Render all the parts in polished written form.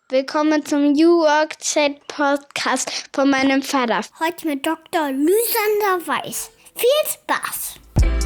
Willkommen zum New Work Chat Podcast von meinem Vater. Heute mit Dr. Lysander Weiß. Viel Spaß!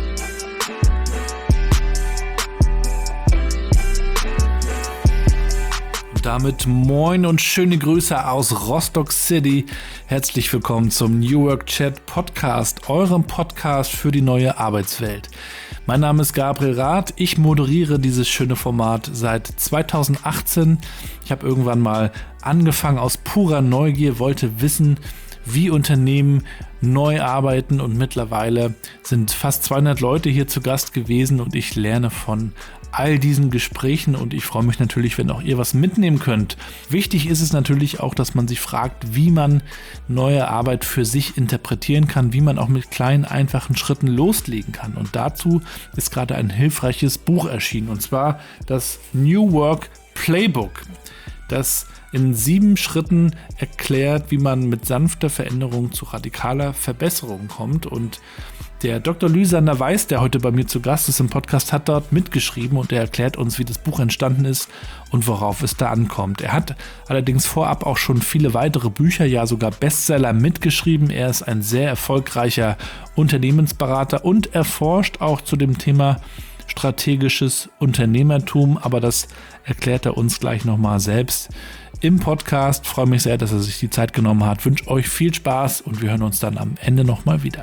Damit moin und schöne Grüße aus Rostock City. Herzlich willkommen zum New Work Chat Podcast, eurem Podcast für die neue Arbeitswelt. Mein Name ist Gabriel Rath, ich moderiere dieses schöne Format seit 2018. Ich habe irgendwann mal angefangen aus purer Neugier, wollte wissen, wie Unternehmen neu arbeiten, und mittlerweile sind fast 200 Leute hier zu Gast gewesen und ich lerne von all diesen Gesprächen und ich freue mich natürlich, wenn auch ihr was mitnehmen könnt. Wichtig ist es natürlich auch, dass man sich fragt, wie man neue Arbeit für sich interpretieren kann, wie man auch mit kleinen, einfachen Schritten loslegen kann. Und dazu ist gerade ein hilfreiches Buch erschienen, und zwar das New Work Playbook, das in 7 Schritten erklärt, wie man mit sanfter Veränderung zu radikaler Verbesserung kommt. Und der Dr. Lysander Weiß, der heute bei mir zu Gast ist im Podcast, hat dort mitgeschrieben und er erklärt uns, wie das Buch entstanden ist und worauf es da ankommt. Er hat allerdings vorab auch schon viele weitere Bücher, ja sogar Bestseller mitgeschrieben. Er ist ein sehr erfolgreicher Unternehmensberater und er forscht auch zu dem Thema strategisches Unternehmertum, aber das erklärt er uns gleich nochmal selbst im Podcast. Ich freue mich sehr, dass er sich die Zeit genommen hat. Ich wünsche euch viel Spaß und wir hören uns dann am Ende nochmal wieder.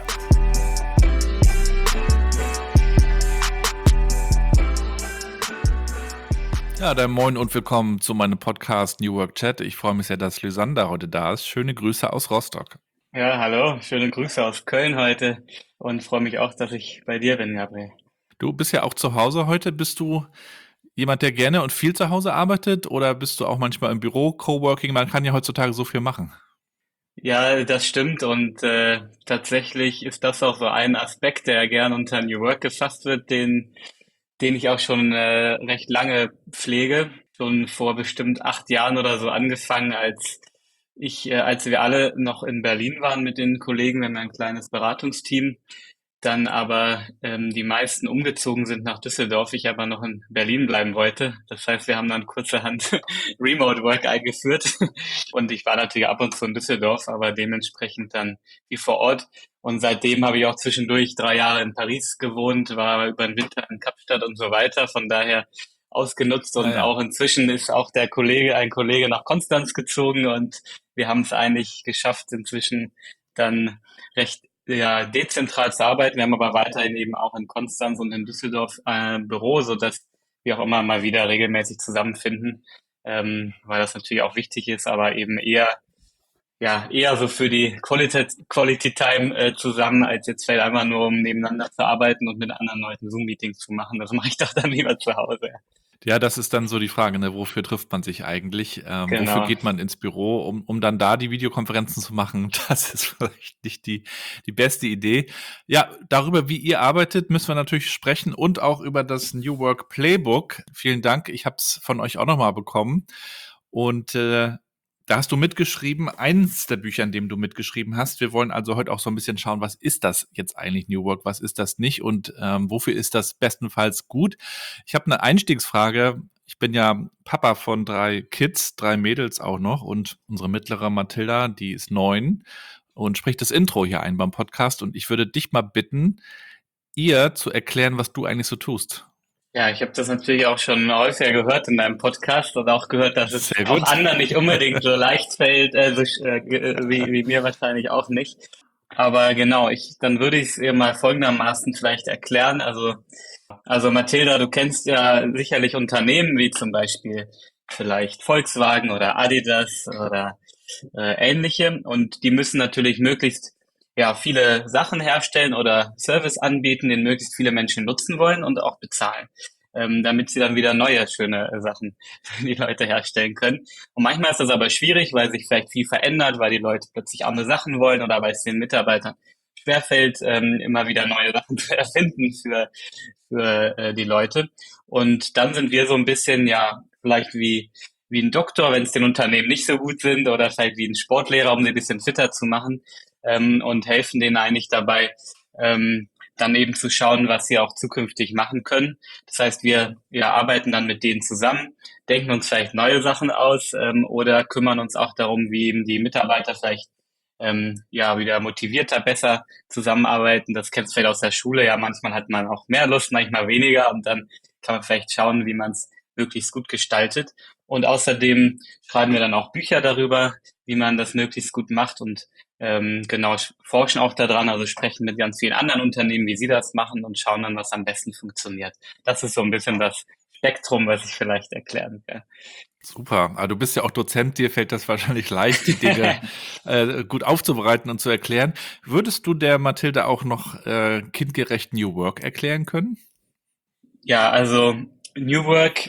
Ja, dann moin und willkommen zu meinem Podcast New Work Chat. Ich freue mich sehr, dass Lysander heute da ist. Schöne Grüße aus Rostock. Ja, hallo, schöne Grüße aus Köln heute und freue mich auch, dass ich bei dir bin, Gabriel. Du bist ja auch zu Hause heute. Bist du jemand, der gerne und viel zu Hause arbeitet, oder bist du auch manchmal im Büro, Coworking? Man kann ja heutzutage so viel machen. Ja, das stimmt und tatsächlich ist das auch so ein Aspekt, der gern unter New Work gefasst wird, den ich auch schon recht lange pflege. Schon vor bestimmt 8 Jahren oder so angefangen, als wir alle noch in Berlin waren mit den Kollegen. Wir haben ein kleines Beratungsteam. Dann aber die meisten umgezogen sind nach Düsseldorf, ich aber noch in Berlin bleiben wollte. Das heißt, wir haben dann kurzerhand Remote Work eingeführt und ich war natürlich ab und zu in Düsseldorf, aber dementsprechend dann wie vor Ort. Und seitdem habe ich auch zwischendurch 3 Jahre in Paris gewohnt, war über den Winter in Kapstadt und so weiter. Von daher ausgenutzt und auch inzwischen ist auch ein Kollege nach Konstanz gezogen und wir haben es eigentlich geschafft, inzwischen dann recht dezentral zu arbeiten. Wir haben aber weiterhin eben auch in Konstanz und in Düsseldorf Büro, sodass wir auch immer mal wieder regelmäßig zusammenfinden, weil das natürlich auch wichtig ist, aber eben eher so für die Quality Time zusammen, als jetzt vielleicht einfach nur um nebeneinander zu arbeiten und mit anderen Leuten Zoom-Meetings zu machen. Das mache ich doch dann lieber zu Hause. Ja, das ist dann so die Frage, ne? Wofür trifft man sich eigentlich? Genau. Wofür geht man ins Büro, um dann da die Videokonferenzen zu machen? Das ist vielleicht nicht die beste Idee. Ja, darüber, wie ihr arbeitet, müssen wir natürlich sprechen und auch über das New Work Playbook. Vielen Dank, ich habe es von euch auch nochmal bekommen. Und da hast du mitgeschrieben, eins der Bücher, in dem du mitgeschrieben hast. Wir wollen also heute auch so ein bisschen schauen, was ist das jetzt eigentlich New Work, was ist das nicht und wofür ist das bestenfalls gut? Ich habe eine Einstiegsfrage. Ich bin ja Papa von 3 Kids, 3 Mädels auch noch, und unsere mittlere Mathilda, die ist 9 und spricht das Intro hier ein beim Podcast, und ich würde dich mal bitten, ihr zu erklären, was du eigentlich so tust. Ja, ich habe das natürlich auch schon häufiger gehört in deinem Podcast und auch gehört, dass es auch anderen nicht unbedingt so leicht fällt, wie mir wahrscheinlich auch nicht. Aber genau, dann würde ich es ihr mal folgendermaßen vielleicht erklären. Also Mathilda, du kennst ja sicherlich Unternehmen wie zum Beispiel vielleicht Volkswagen oder Adidas oder ähnliche, und die müssen natürlich möglichst viele Sachen herstellen oder Service anbieten, den möglichst viele Menschen nutzen wollen und auch bezahlen, damit sie dann wieder neue, schöne Sachen für die Leute herstellen können. Und manchmal ist das aber schwierig, weil sich vielleicht viel verändert, weil die Leute plötzlich andere Sachen wollen oder weil es den Mitarbeitern schwerfällt, immer wieder neue Sachen zu erfinden für die Leute. Und dann sind wir so ein bisschen, vielleicht wie ein Doktor, wenn es den Unternehmen nicht so gut sind, oder vielleicht wie ein Sportlehrer, um sie ein bisschen fitter zu machen, und helfen denen eigentlich dabei, dann eben zu schauen, was sie auch zukünftig machen können. Das heißt, wir arbeiten dann mit denen zusammen, denken uns vielleicht neue Sachen aus, oder kümmern uns auch darum, wie eben die Mitarbeiter vielleicht wieder motivierter, besser zusammenarbeiten. Das kennst du vielleicht aus der Schule. Ja, manchmal hat man auch mehr Lust, manchmal weniger, und dann kann man vielleicht schauen, wie man es möglichst gut gestaltet. Und außerdem schreiben wir dann auch Bücher darüber, wie man das möglichst gut macht, und forschen auch daran, also sprechen mit ganz vielen anderen Unternehmen, wie sie das machen, und schauen dann, was am besten funktioniert. Das ist so ein bisschen das Spektrum, was ich vielleicht erklären kann. Super. Aber du bist ja auch Dozent, dir fällt das wahrscheinlich leicht, die Dinge gut aufzubereiten und zu erklären. Würdest du der Mathilde auch noch kindgerecht New Work erklären können? Ja, also New Work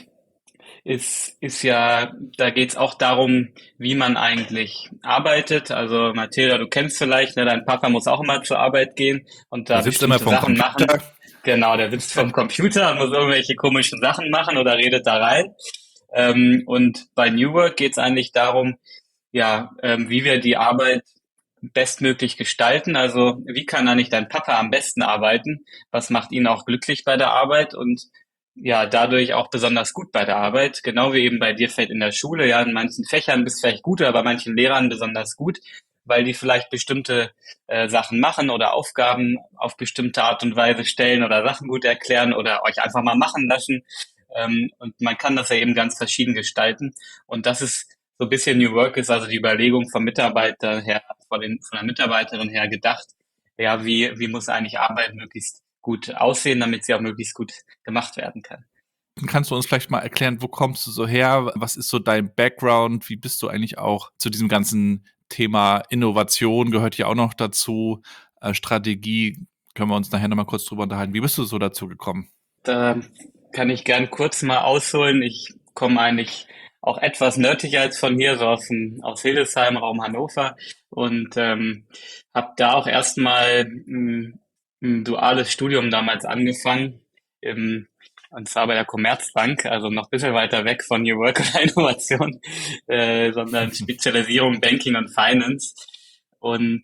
ist ja, da geht's auch darum, wie man eigentlich arbeitet. Also Mathilda, du kennst vielleicht, ne, dein Papa muss auch immer zur Arbeit gehen und da Der sitzt immer bestimmte vorm Sachen machen. Computer. Genau, der sitzt vom Computer und muss irgendwelche komischen Sachen machen oder redet da rein. Und bei New Work geht's eigentlich darum, wie wir die Arbeit bestmöglich gestalten. Also wie kann eigentlich dein Papa am besten arbeiten? Was macht ihn auch glücklich bei der Arbeit und ja, dadurch auch besonders gut bei der Arbeit? Genau wie eben bei dir vielleicht in der Schule. Ja, in manchen Fächern bist du vielleicht gut, aber bei manchen Lehrern besonders gut, weil die vielleicht bestimmte Sachen machen oder Aufgaben auf bestimmte Art und Weise stellen oder Sachen gut erklären oder euch einfach mal machen lassen. Und man kann das ja eben ganz verschieden gestalten. Und das ist so ein bisschen New Work, ist also die Überlegung vom Mitarbeiter her, von der Mitarbeiterin her gedacht, ja, wie muss eigentlich Arbeit möglichst gut aussehen, damit sie auch möglichst gut gemacht werden kann. Kannst du uns vielleicht mal erklären, wo kommst du so her? Was ist so dein Background? Wie bist du eigentlich auch zu diesem ganzen Thema Innovation, gehört hier auch noch dazu, Strategie, können wir uns nachher nochmal kurz drüber unterhalten. Wie bist du so dazu gekommen? Da kann ich gern kurz mal ausholen. Ich komme eigentlich auch etwas nördlicher als von hier, so aus Hildesheim, Raum Hannover, und habe da auch erstmal ein duales Studium damals angefangen, und zwar bei der Commerzbank, also noch ein bisschen weiter weg von New Work oder Innovation, sondern Spezialisierung Banking und Finance. Und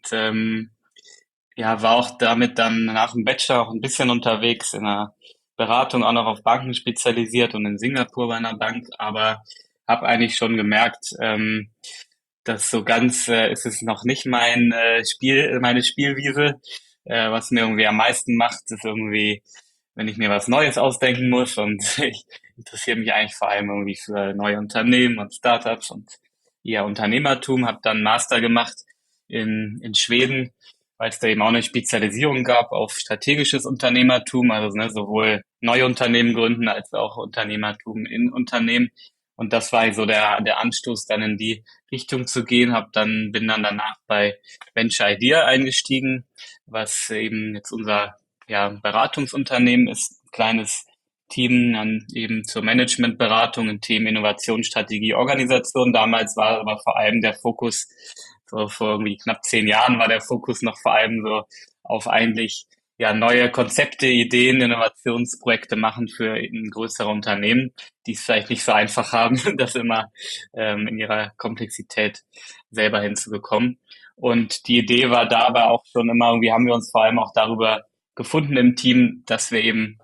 war auch damit dann nach dem Bachelor auch ein bisschen unterwegs in einer Beratung, auch noch auf Banken spezialisiert und in Singapur bei einer Bank, aber habe eigentlich schon gemerkt, dass so ganz ist es noch nicht meine Spielwiese. Was mir irgendwie am meisten macht, ist irgendwie, wenn ich mir was Neues ausdenken muss, und ich interessiere mich eigentlich vor allem irgendwie für neue Unternehmen und Startups und Unternehmertum. Habe dann einen Master gemacht in Schweden, weil es da eben auch eine Spezialisierung gab auf strategisches Unternehmertum, also sowohl neue Unternehmen gründen als auch Unternehmertum in Unternehmen. Und das war so der Anstoß, dann in die Richtung zu gehen. Bin dann danach bei Venture Idea eingestiegen, was eben jetzt unser Beratungsunternehmen ist, ein kleines Team dann eben zur Managementberatung in Themen Innovation, Strategie, Organisation. Damals war aber vor allem der Fokus, so vor irgendwie knapp 10 Jahren war der Fokus noch vor allem so auf eigentlich neue Konzepte, Ideen, Innovationsprojekte machen für eben größere Unternehmen, die es vielleicht nicht so einfach haben, das immer in ihrer Komplexität selber hinzubekommen. Und die Idee war da aber auch schon immer, irgendwie haben wir uns vor allem auch darüber gefunden im Team, dass wir eben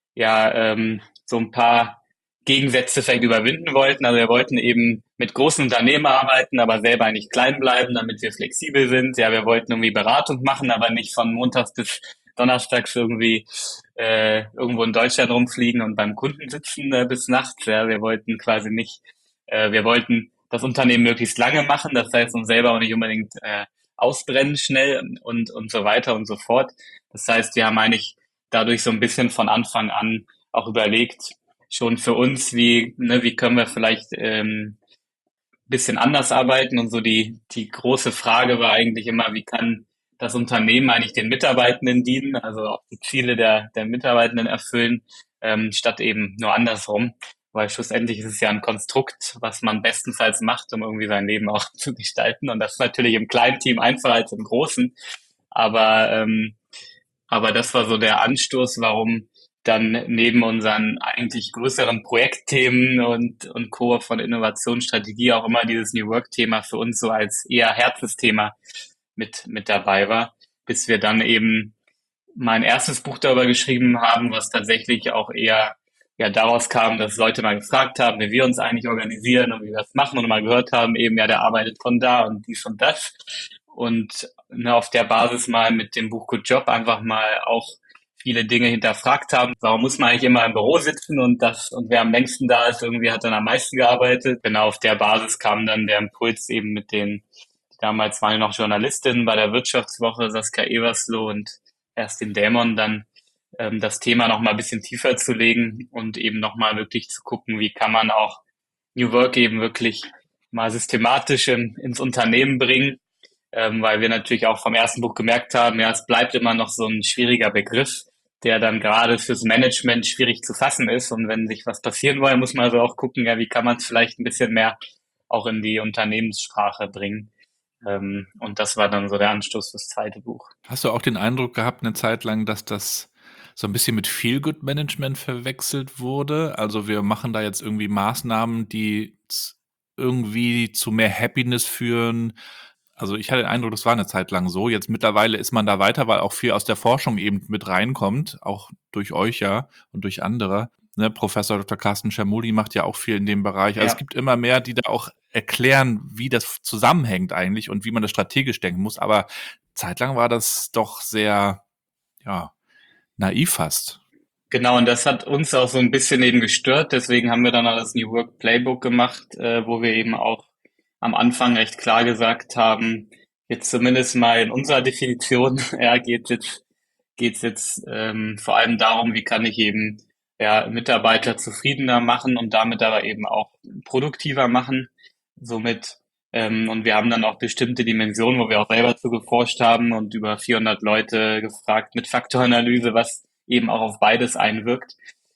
so ein paar Gegensätze vielleicht überwinden wollten. Also wir wollten eben mit großen Unternehmen arbeiten, aber selber eigentlich klein bleiben, damit wir flexibel sind. Ja, wir wollten irgendwie Beratung machen, aber nicht von montags bis donnerstags irgendwie irgendwo in Deutschland rumfliegen und beim Kunden sitzen bis nachts. Ja, wir wollten quasi nicht, wir wollten das Unternehmen möglichst lange machen, das heißt uns selber auch nicht unbedingt ausbrennen schnell und so weiter und so fort. Das heißt, wir haben eigentlich dadurch so ein bisschen von Anfang an auch überlegt, schon für uns, wie können wir vielleicht bisschen anders arbeiten, und so die große Frage war eigentlich immer, wie kann das Unternehmen eigentlich den Mitarbeitenden dienen, also auch die Ziele der Mitarbeitenden erfüllen, statt eben nur andersrum, weil schlussendlich ist es ja ein Konstrukt, was man bestenfalls macht, um irgendwie sein Leben auch zu gestalten, und das ist natürlich im kleinen Team einfacher als im großen, aber das war so der Anstoß, warum dann neben unseren eigentlich größeren Projektthemen und Co. von Innovationsstrategie auch immer dieses New Work-Thema für uns so als eher Herzensthema mit dabei war, bis wir dann eben mein erstes Buch darüber geschrieben haben, was tatsächlich auch eher ja daraus kam, dass Leute mal gefragt haben, wie wir uns eigentlich organisieren und wie wir das machen und mal gehört haben, eben ja, der arbeitet von da und dies und das. Und ne, auf der Basis mal mit dem Buch Good Job einfach mal auch viele Dinge hinterfragt haben. Warum muss man eigentlich immer im Büro sitzen und wer am längsten da ist, irgendwie hat dann am meisten gearbeitet. Genau auf der Basis kam dann der Impuls eben mit damals waren ja noch Journalistinnen bei der Wirtschaftswoche, Saskia Eversloh und Kerstin Dämon, dann das Thema noch mal ein bisschen tiefer zu legen und eben noch mal wirklich zu gucken, wie kann man auch New Work eben wirklich mal systematisch ins Unternehmen bringen, weil wir natürlich auch vom ersten Buch gemerkt haben, ja, es bleibt immer noch so ein schwieriger Begriff, der dann gerade fürs Management schwierig zu fassen ist. Und wenn sich was passieren will, muss man also auch gucken, ja, wie kann man es vielleicht ein bisschen mehr auch in die Unternehmenssprache bringen. Und das war dann so der Anstoß fürs zweite Buch. Hast du auch den Eindruck gehabt, eine Zeit lang, dass das so ein bisschen mit Feel-Good-Management verwechselt wurde? Also wir machen da jetzt irgendwie Maßnahmen, die irgendwie zu mehr Happiness führen. Also ich hatte den Eindruck, das war eine Zeit lang so. Jetzt mittlerweile ist man da weiter, weil auch viel aus der Forschung eben mit reinkommt, auch durch euch ja und durch andere. Ne, Professor Dr. Carsten Schermuli macht ja auch viel in dem Bereich. Also Ja. es gibt immer mehr, die da auch erklären, wie das zusammenhängt eigentlich und wie man das strategisch denken muss. Aber zeitlang war das doch sehr, ja, naiv fast. Genau, und das hat uns auch so ein bisschen eben gestört. Deswegen haben wir dann auch das New Work Playbook gemacht, wo wir eben auch am Anfang recht klar gesagt haben, jetzt zumindest mal in unserer Definition, ja, geht's jetzt vor allem darum, wie kann ich eben ja, Mitarbeiter zufriedener machen und damit aber eben auch produktiver machen. Somit und wir haben dann auch bestimmte Dimensionen, wo wir auch selber zu geforscht haben und über 400 Leute gefragt mit Faktoranalyse, was eben auch auf beides einwirkt,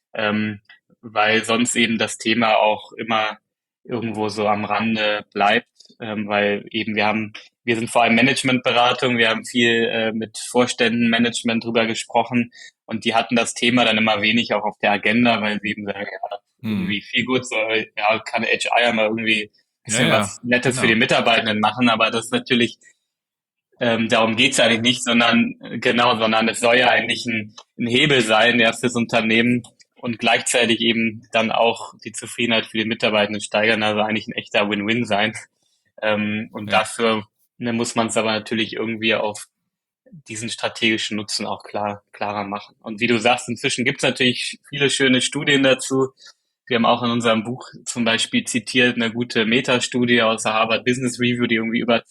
weil sonst eben das Thema auch immer irgendwo so am Rande bleibt, weil eben wir sind vor allem Managementberatung, wir haben viel mit Vorständen Management drüber gesprochen und die hatten das Thema dann immer wenig auch auf der Agenda, weil sie eben sagen, ja, irgendwie viel gut, so, ja, kann HR ja mal irgendwie ein bisschen was Nettes für die Mitarbeitenden machen, aber das ist natürlich, darum geht's eigentlich nicht, sondern es soll ja eigentlich ein Hebel sein, ja, fürs Unternehmen und gleichzeitig eben dann auch die Zufriedenheit für die Mitarbeitenden steigern, also eigentlich ein echter Win-Win sein. Und dafür muss man es aber natürlich irgendwie auf diesen strategischen Nutzen auch klarer machen. Und wie du sagst, inzwischen gibt es natürlich viele schöne Studien dazu. Wir haben auch in unserem Buch zum Beispiel zitiert eine gute Metastudie aus der Harvard Business Review, die irgendwie über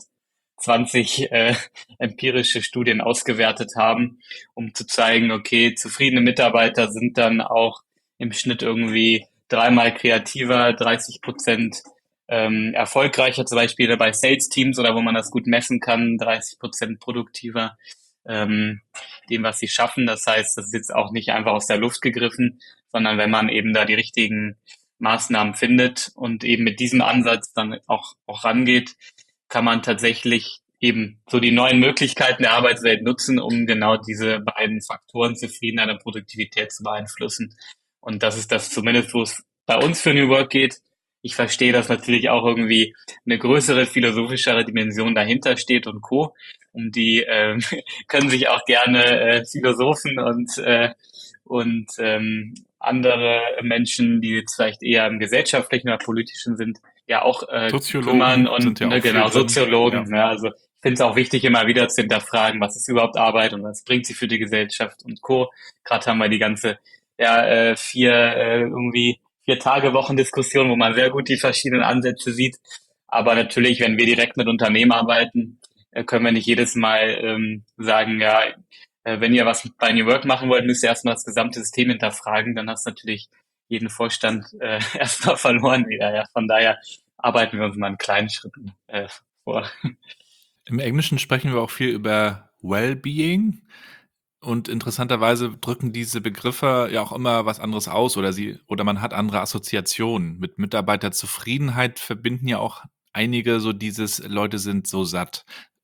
220 empirische Studien ausgewertet haben, um zu zeigen, okay, zufriedene Mitarbeiter sind dann auch im Schnitt irgendwie 3-mal kreativer, 30% erfolgreicher, zum Beispiel bei Sales-Teams oder wo man das gut messen kann, 30% produktiver, dem, was sie schaffen. Das heißt, das ist jetzt auch nicht einfach aus der Luft gegriffen, sondern wenn man eben da die richtigen Maßnahmen findet und eben mit diesem Ansatz dann auch rangeht, kann man tatsächlich eben so die neuen Möglichkeiten der Arbeitswelt nutzen, um genau diese beiden Faktoren Zufriedenheit und Produktivität zu beeinflussen. Und das ist das zumindest, wo es bei uns für New Work geht. Ich verstehe, dass natürlich auch irgendwie eine größere, philosophischere Dimension dahinter steht und Co. Um die können sich auch gerne Philosophen und andere Menschen, die jetzt vielleicht eher im gesellschaftlichen oder politischen sind, ja auch kümmern und Soziologen. Ja, also ich finde es auch wichtig, immer wieder zu hinterfragen, was ist überhaupt Arbeit und was bringt sie für die Gesellschaft und Co. Gerade haben wir die ganze 4-Tage-Wochen-Diskussion, wo man sehr gut die verschiedenen Ansätze sieht. Aber natürlich, wenn wir direkt mit Unternehmen arbeiten, können wir nicht jedes Mal sagen, ja, wenn ihr was bei New Work machen wollt, müsst ihr erstmal das gesamte System hinterfragen. Dann hast du natürlich jeden Vorstand erstmal verloren wieder. Ja. Von daher arbeiten wir uns mal in kleinen Schritten vor. Im Englischen sprechen wir auch viel über Wellbeing. Und interessanterweise drücken diese Begriffe ja auch immer was anderes aus oder man hat andere Assoziationen. Mit Mitarbeiterzufriedenheit verbinden ja auch einige so dieses Leute sind so satt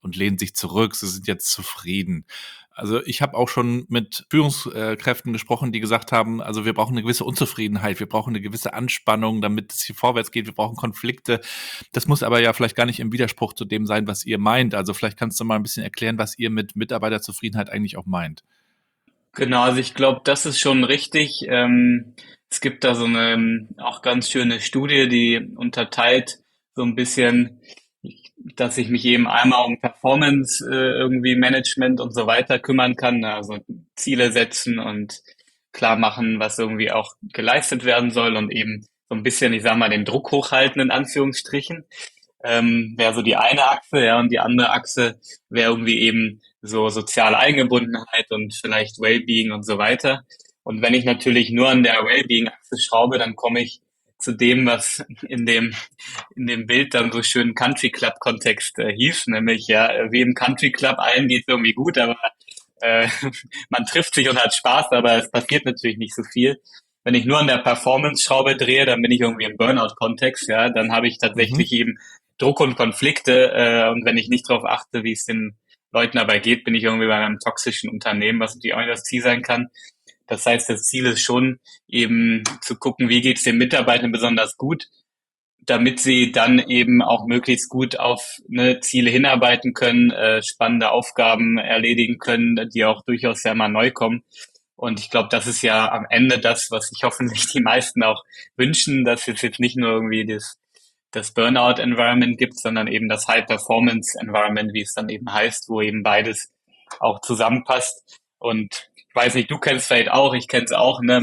und lehnen sich zurück, sie sind jetzt zufrieden. Also ich habe auch schon mit Führungskräften gesprochen, die gesagt haben, also wir brauchen eine gewisse Unzufriedenheit, wir brauchen eine gewisse Anspannung, damit es hier vorwärts geht, wir brauchen Konflikte. Das muss aber ja vielleicht gar nicht im Widerspruch zu dem sein, was ihr meint. Also vielleicht kannst du mal ein bisschen erklären, was ihr mit Mitarbeiterzufriedenheit eigentlich auch meint. Genau, also ich glaube, das ist schon richtig. Es gibt da so eine auch ganz schöne Studie, die unterteilt so ein bisschen, dass ich mich eben einmal um Performance irgendwie Management und so weiter kümmern kann, ne? Also Ziele setzen und klar machen, was irgendwie auch geleistet werden soll und eben so ein bisschen, ich sag mal, den Druck hochhalten in Anführungsstrichen. Wäre so die eine Achse, ja, und die andere Achse wäre irgendwie eben so soziale Eingebundenheit und vielleicht Wellbeing und so weiter. Und wenn ich natürlich nur an der Wellbeing-Achse schraube, dann komme ich zu dem, was in dem Bild dann so schön Country Club-Kontext hieß, nämlich ja, wie im Country Club, allen geht's irgendwie gut, aber äh, man trifft sich und hat Spaß, aber es passiert natürlich nicht so viel. Wenn ich nur an der Performance-Schraube drehe, dann bin ich irgendwie im Burnout-Kontext, ja, dann habe ich tatsächlich eben Druck und Konflikte und wenn ich nicht darauf achte, wie es den Leuten dabei geht, bin ich irgendwie bei einem toxischen Unternehmen, was natürlich auch nicht das Ziel sein kann. Das heißt, das Ziel ist schon eben zu gucken, wie geht es den Mitarbeitern besonders gut, damit sie dann eben auch möglichst gut auf Ziele hinarbeiten können, spannende Aufgaben erledigen können, die auch durchaus sehr mal neu kommen. Und ich glaube, das ist ja am Ende das, was sich hoffentlich die meisten auch wünschen, dass es jetzt nicht nur irgendwie das Burnout-Environment gibt, sondern eben das High-Performance-Environment, wie es dann eben heißt, wo eben beides auch zusammenpasst. Und ich weiß nicht, du kennst vielleicht auch, ich kenne es auch, ne,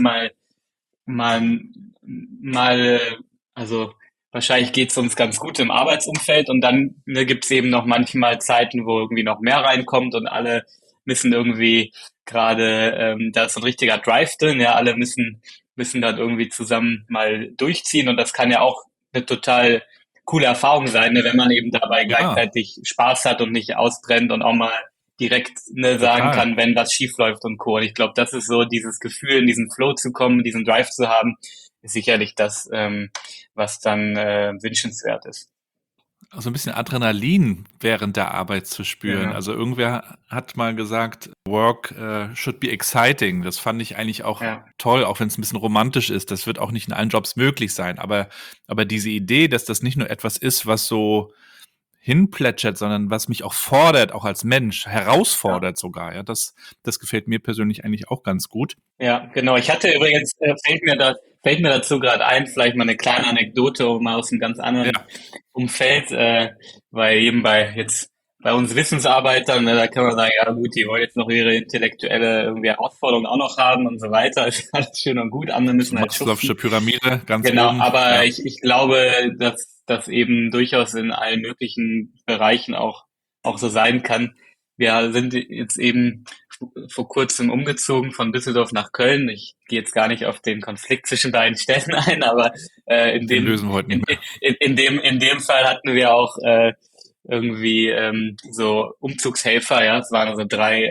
mal, also wahrscheinlich geht es uns ganz gut im Arbeitsumfeld und dann gibt es eben noch manchmal Zeiten, wo irgendwie noch mehr reinkommt und alle müssen irgendwie gerade, da ist so ein richtiger Drive drin, ja, alle müssen dann irgendwie zusammen mal durchziehen und das kann ja auch eine total coole Erfahrung sein, ne, wenn man eben dabei Ja, gleichzeitig Spaß hat und nicht ausbrennt und auch mal direkt sagen total. kann, wenn was schief läuft und Co. Und ich glaube, das ist so dieses Gefühl, in diesen Flow zu kommen, diesen Drive zu haben, ist sicherlich das, was dann wünschenswert ist. Also ein bisschen Adrenalin während der Arbeit zu spüren. Genau. Also irgendwer hat mal gesagt, Work should be exciting. Das fand ich eigentlich auch Ja, toll, auch wenn es ein bisschen romantisch ist. Das wird auch nicht in allen Jobs möglich sein. Aber diese Idee, dass das nicht nur etwas ist, was so hinplätschert, sondern was mich auch fordert, auch als Mensch, ja. herausfordert sogar. Ja, das gefällt mir persönlich eigentlich auch ganz gut. Ja, genau. Ich hatte übrigens, fällt mir dazu gerade ein, vielleicht mal eine kleine Anekdote mal aus einem ganz anderen Ja, Umfeld, weil eben bei uns Wissensarbeitern, ne, da kann man sagen, ja gut, die wollen jetzt noch ihre intellektuelle irgendwie Herausforderung auch noch haben und so weiter. Ist alles schön und gut, andere so müssen halt Maslow'sche schuften. Pyramide ganz Genau, oben. aber Ja, ich glaube, dass das eben durchaus in allen möglichen Bereichen auch so sein kann. Wir sind jetzt eben vor kurzem umgezogen von Düsseldorf nach Köln. Ich gehe jetzt gar nicht auf den Konflikt zwischen beiden Städten ein, aber den lösen wir heute nicht mehr. in dem Fall hatten wir auch irgendwie so Umzugshelfer, ja. Es waren also drei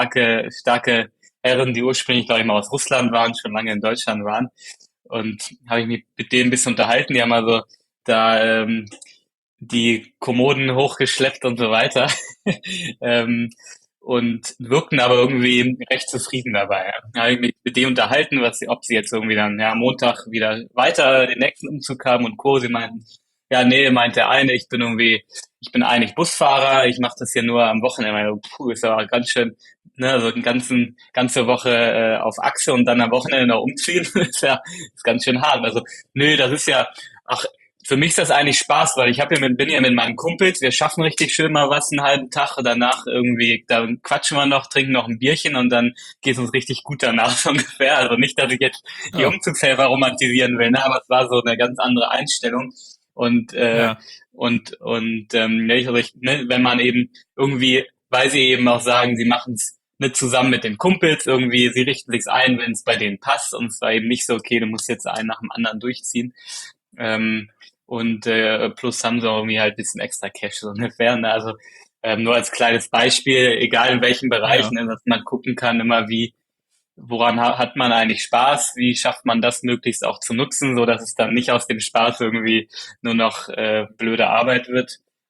starke Herren, die ursprünglich, glaube ich, mal aus Russland waren, schon lange in Deutschland waren. Und habe ich mich mit denen ein bisschen unterhalten. Die haben also da die Kommoden hochgeschleppt und so weiter. ähm, und wirkten aber irgendwie recht zufrieden dabei. Ja. Da habe ich mich mit denen unterhalten, ob sie jetzt irgendwie dann ja, Montag wieder weiter den nächsten Umzug haben und Co. Sie meinten, ja, nee, meint der eine, ich bin eigentlich Busfahrer, ich mache das hier nur am Wochenende. Ich meine, puh, ist aber ganz schön, ne, so eine ganze Woche auf Achse und dann am Wochenende noch umziehen, ist ganz schön hart. Also, nö, das ist ja, ach, für mich ist das eigentlich Spaß, weil bin ja mit meinen Kumpels, wir schaffen richtig schön mal was einen halben Tag, danach irgendwie, dann quatschen wir noch, trinken noch ein Bierchen und dann geht es uns richtig gut danach so ungefähr. Also nicht, dass ich jetzt die Ja, Umzugshelfer romantisieren will, ne, aber es war so eine ganz andere Einstellung. Und ja. wenn man eben irgendwie, weil sie eben auch sagen, sie machen es nicht zusammen mit den Kumpels, irgendwie, sie richten sich's ein, wenn es bei denen passt und es war eben nicht so, okay, du musst jetzt einen nach dem anderen durchziehen. Ähm, plus haben sie auch irgendwie halt ein bisschen extra Cash, so ungefähr. Ne? Also nur als kleines Beispiel, egal in welchem Bereich, Ja. ne, dass man gucken kann, immer woran hat man eigentlich Spaß, wie schafft man das möglichst auch zu nutzen, so dass es dann nicht aus dem Spaß irgendwie nur noch blöde Arbeit wird.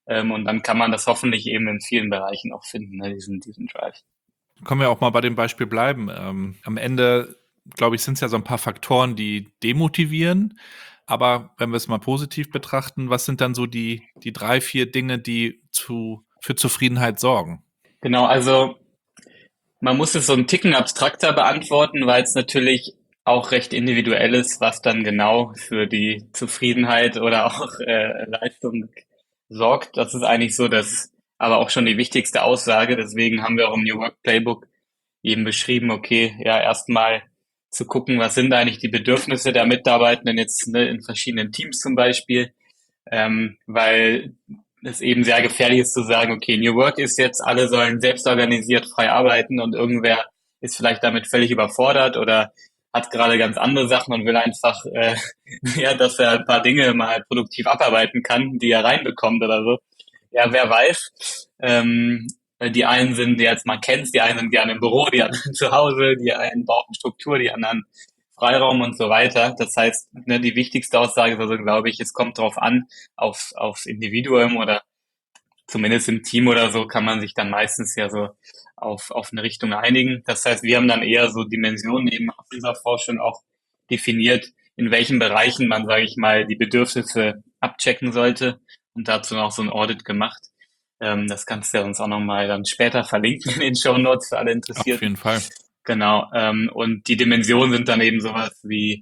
Und dann kann man das hoffentlich eben in vielen Bereichen auch finden, ne, diesen Drive. Können wir auch mal bei dem Beispiel bleiben. Am Ende, glaube ich, sind es ja so ein paar Faktoren, die demotivieren. Aber wenn wir es mal positiv betrachten, was sind dann so die 3, 4 Dinge, die für Zufriedenheit sorgen? Genau, also man muss es so einen Ticken abstrakter beantworten, weil es natürlich auch recht individuell ist, was dann genau für die Zufriedenheit oder auch Leistung sorgt. Das ist eigentlich so, dass aber auch schon die wichtigste Aussage. Deswegen haben wir auch im New Work Playbook eben beschrieben, okay, ja, erstmal zu gucken, was sind eigentlich die Bedürfnisse der Mitarbeitenden jetzt, ne, in verschiedenen Teams zum Beispiel, weil es eben sehr gefährlich ist zu sagen, okay, New Work ist jetzt, alle sollen selbst organisiert frei arbeiten und irgendwer ist vielleicht damit völlig überfordert oder hat gerade ganz andere Sachen und will einfach, ja, dass er ein paar Dinge mal produktiv abarbeiten kann, die er reinbekommt oder so. Ja, wer weiß. Die einen sind jetzt, man kennt's, die einen sind gerne im Büro, die anderen zu Hause, die einen brauchen Struktur, die anderen Freiraum und so weiter. Das heißt, ne, die wichtigste Aussage ist also, glaube ich, es kommt drauf an, aufs Individuum oder zumindest im Team oder so kann man sich dann meistens ja so auf eine Richtung einigen. Das heißt, wir haben dann eher so Dimensionen eben aus dieser Forschung auch definiert, in welchen Bereichen man, sage ich mal, die Bedürfnisse abchecken sollte und dazu noch so ein Audit gemacht. Das kannst du ja uns auch nochmal dann später verlinken in den Shownotes für alle Interessierten. Auf jeden Fall. Genau. Und die Dimensionen sind dann eben sowas wie,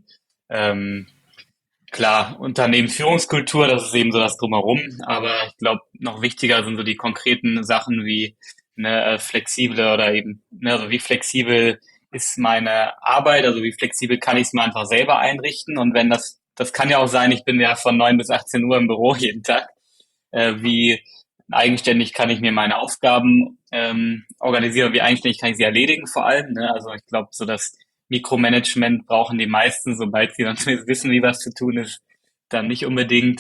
klar, Unternehmensführungskultur, das ist eben so das Drumherum. Aber ich glaube, noch wichtiger sind so die konkreten Sachen wie ne, flexible oder eben, ne, also wie flexibel ist meine Arbeit, also wie flexibel kann ich es mir einfach selber einrichten. Und wenn das kann ja auch sein, ich bin ja von 9 bis 18 Uhr im Büro jeden Tag. Wie eigenständig kann ich mir meine Aufgaben organisieren, wie eigenständig kann ich sie erledigen vor allem. Ne? Also ich glaube, so das Mikromanagement brauchen die meisten, sobald sie dann zumindest wissen, wie was zu tun ist, dann nicht unbedingt.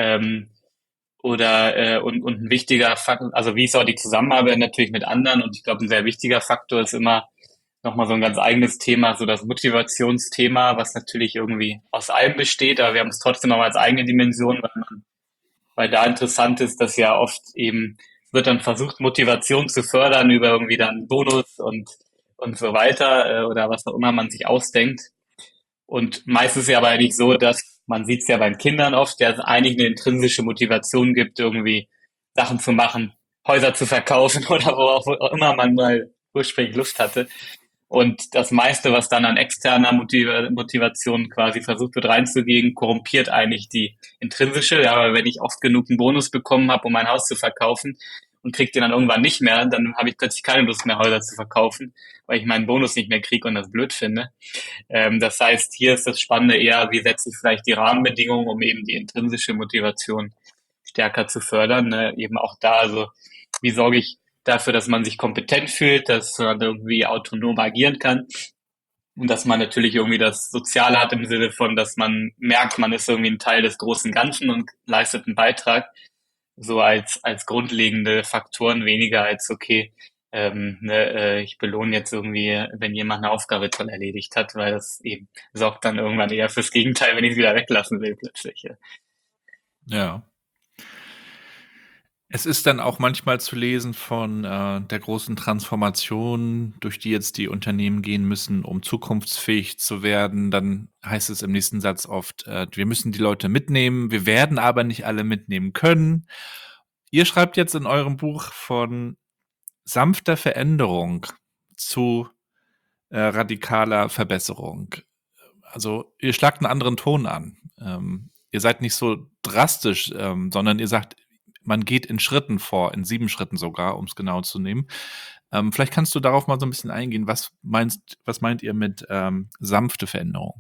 Und ein wichtiger Faktor, also wie ist auch die Zusammenarbeit natürlich mit anderen und ich glaube, ein sehr wichtiger Faktor ist immer nochmal so ein ganz eigenes Thema, so das Motivationsthema, was natürlich irgendwie aus allem besteht, aber wir haben es trotzdem noch als eigene Dimension, weil da interessant ist, dass ja oft eben wird dann versucht, Motivation zu fördern über irgendwie dann Bonus und so weiter oder was auch immer man sich ausdenkt. Und meistens ist ja aber eigentlich so, dass man sieht es ja bei den Kindern oft, dass es eigentlich eine intrinsische Motivation gibt, irgendwie Sachen zu machen, Häuser zu verkaufen oder wo auch immer man mal ursprünglich Lust hatte. Und das meiste, was dann an externer Motivation quasi versucht wird reinzugehen, korrumpiert eigentlich die intrinsische. Ja, aber wenn ich oft genug einen Bonus bekommen habe, um mein Haus zu verkaufen und kriege den dann irgendwann nicht mehr, dann habe ich plötzlich keine Lust mehr, Häuser zu verkaufen, weil ich meinen Bonus nicht mehr kriege und das blöd finde. Das heißt, hier ist das Spannende eher, wie setze ich vielleicht die Rahmenbedingungen, um eben die intrinsische Motivation stärker zu fördern. Ne? Eben auch da, also wie sorge ich dafür, dass man sich kompetent fühlt, dass man irgendwie autonom agieren kann und dass man natürlich irgendwie das Soziale hat im Sinne von, dass man merkt, man ist irgendwie ein Teil des großen Ganzen und leistet einen Beitrag, so als grundlegende Faktoren, weniger als, okay, ich belohne jetzt irgendwie, wenn jemand eine Aufgabe toll erledigt hat, weil das eben sorgt dann irgendwann eher fürs Gegenteil, wenn ich es wieder weglassen will plötzlich. Ja. Es ist dann auch manchmal zu lesen von der großen Transformation, durch die jetzt die Unternehmen gehen müssen, um zukunftsfähig zu werden. Dann heißt es im nächsten Satz oft, wir müssen die Leute mitnehmen, wir werden aber nicht alle mitnehmen können. Ihr schreibt jetzt in eurem Buch von sanfter Veränderung zu radikaler Verbesserung. Also ihr schlagt einen anderen Ton an. Ihr seid nicht so drastisch, sondern ihr sagt, man geht in Schritten vor, in 7 Schritten sogar, um es genau zu nehmen. Vielleicht kannst du darauf mal so ein bisschen eingehen. Was meint ihr mit sanfte Veränderung?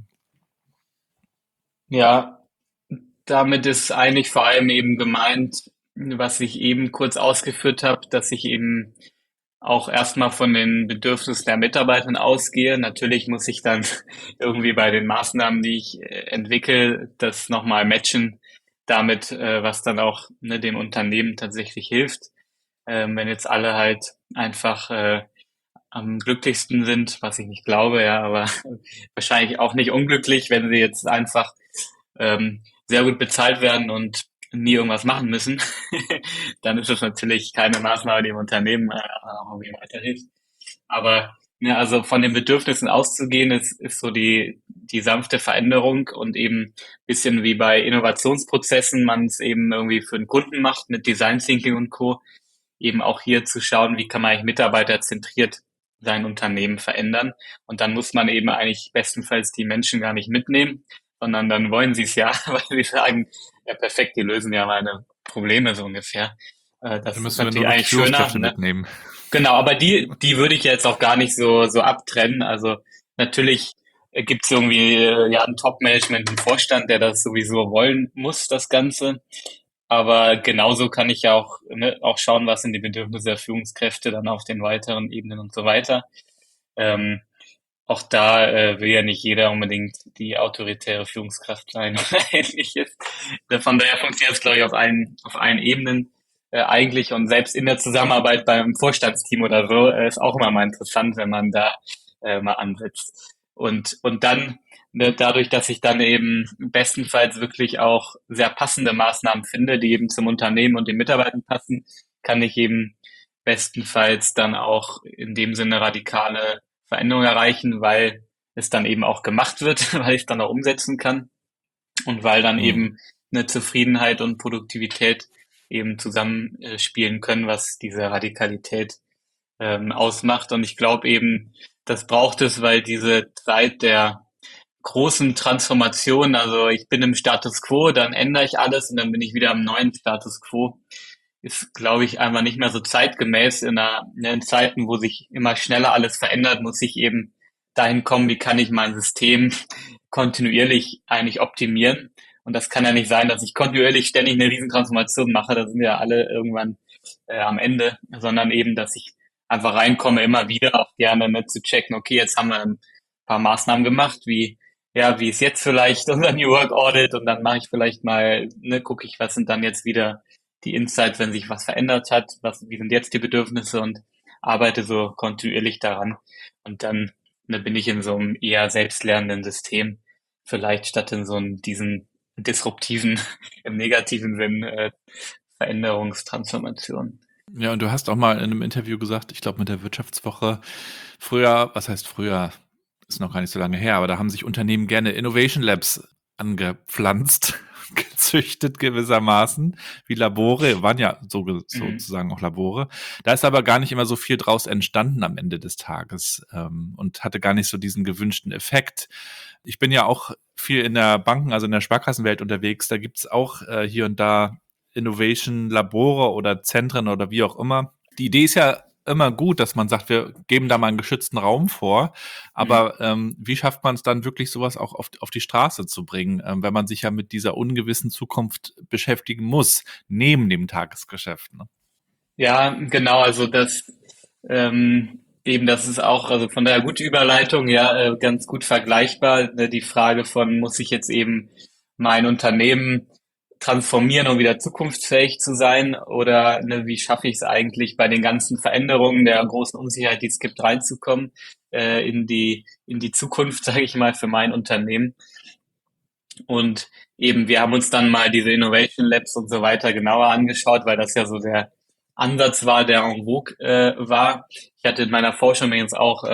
Ja, damit ist eigentlich vor allem eben gemeint, was ich eben kurz ausgeführt habe, dass ich eben auch erstmal von den Bedürfnissen der Mitarbeiter ausgehe. Natürlich muss ich dann irgendwie bei den Maßnahmen, die ich entwickle, das nochmal matchen damit, was dann auch dem Unternehmen tatsächlich hilft. Wenn jetzt alle halt einfach am glücklichsten sind, was ich nicht glaube, ja, aber wahrscheinlich auch nicht unglücklich, wenn sie jetzt einfach sehr gut bezahlt werden und nie irgendwas machen müssen, dann ist das natürlich keine Maßnahme, die im Unternehmen auch irgendwie weiterhilft. Aber ja, also von den Bedürfnissen auszugehen, ist so die sanfte Veränderung und eben bisschen wie bei Innovationsprozessen man es eben irgendwie für den Kunden macht mit Design Thinking und Co. Eben auch hier zu schauen, wie kann man eigentlich mitarbeiterzentriert sein Unternehmen verändern. Und dann muss man eben eigentlich bestenfalls die Menschen gar nicht mitnehmen, sondern dann wollen sie es ja, weil sie sagen, ja perfekt, die lösen ja meine Probleme so ungefähr. Dann Das ist müssen wir nur natürlich noch die eigentlich schöner, Führungskräfte ne? mitnehmen. Genau, aber die würde ich jetzt auch gar nicht so abtrennen. Also natürlich gibt es irgendwie ja ein Top-Management, einen Vorstand, der das sowieso wollen muss, das Ganze. Aber genauso kann ich ja auch, ne, auch schauen, was sind die Bedürfnisse der Führungskräfte dann auf den weiteren Ebenen und so weiter. Ähm, auch da will ja nicht jeder unbedingt die autoritäre Führungskraft sein oder ähnliches. Von daher funktioniert es, glaube ich, auf allen Ebenen eigentlich und selbst in der Zusammenarbeit beim Vorstandsteam oder so ist auch immer mal interessant, wenn man da mal ansetzt. Und dann, ne, dadurch, dass ich dann eben bestenfalls wirklich auch sehr passende Maßnahmen finde, die eben zum Unternehmen und den Mitarbeitern passen, kann ich eben bestenfalls dann auch in dem Sinne radikale Veränderungen erreichen, weil es dann eben auch gemacht wird, weil ich es dann auch umsetzen kann und weil dann Mhm. eben eine Zufriedenheit und Produktivität eben zusammenspielen können, was diese Radikalität ausmacht. Und ich glaube eben, das braucht es, weil diese Zeit der großen Transformation, also ich bin im Status quo, dann ändere ich alles und dann bin ich wieder im neuen Status quo, ist, glaube ich, einfach nicht mehr so zeitgemäß. In Zeiten, wo sich immer schneller alles verändert, muss ich eben dahin kommen, wie kann ich mein System kontinuierlich eigentlich optimieren. Und das kann ja nicht sein, dass ich kontinuierlich ständig eine Riesentransformation mache. Da sind wir alle irgendwann am Ende, sondern eben, dass ich einfach reinkomme, immer wieder auch gerne ne, zu checken, okay, jetzt haben wir ein paar Maßnahmen gemacht, wie ist jetzt vielleicht unser New Work Audit und dann mache ich vielleicht mal, ne, gucke ich, was sind dann jetzt wieder die Insights, wenn sich was verändert hat, wie sind jetzt die Bedürfnisse und arbeite so kontinuierlich daran. Und dann ne, bin ich in so einem eher selbstlernenden System, vielleicht statt in so einem, diesen disruptiven, im negativen Sinn, Veränderungstransformation. Ja, und du hast auch mal in einem Interview gesagt, ich glaube mit der Wirtschaftswoche, früher, was heißt früher, ist noch gar nicht so lange her, aber da haben sich Unternehmen gerne Innovation Labs angepflanzt, gezüchtet gewissermaßen, wie Labore, waren ja Mhm. sozusagen auch Labore. Da ist aber gar nicht immer so viel draus entstanden am Ende des Tages und hatte gar nicht so diesen gewünschten Effekt. Ich bin ja auch viel in der Banken, also in der Sparkassenwelt unterwegs. Da gibt's auch hier und da Innovation-Labore oder Zentren oder wie auch immer. Die Idee ist ja immer gut, dass man sagt, wir geben da mal einen geschützten Raum vor. Mhm. Aber wie schafft man es dann wirklich, sowas auch auf die Straße zu bringen, wenn man sich ja mit dieser ungewissen Zukunft beschäftigen muss, neben dem Tagesgeschäft? Ne? Ja, genau, also eben das ist auch, also von daher gute Überleitung, ja, ganz gut vergleichbar. Ne, die Frage von, muss ich jetzt eben mein Unternehmen transformieren, um wieder zukunftsfähig zu sein? Oder ne, wie schaffe ich es eigentlich bei den ganzen Veränderungen der großen Unsicherheit, die es gibt, reinzukommen in die Zukunft, sage ich mal, für mein Unternehmen? Und eben, wir haben uns dann mal diese Innovation Labs und so weiter genauer angeschaut, weil das ja so der Ansatz war, der en vogue war. Ich hatte in meiner Forschung übrigens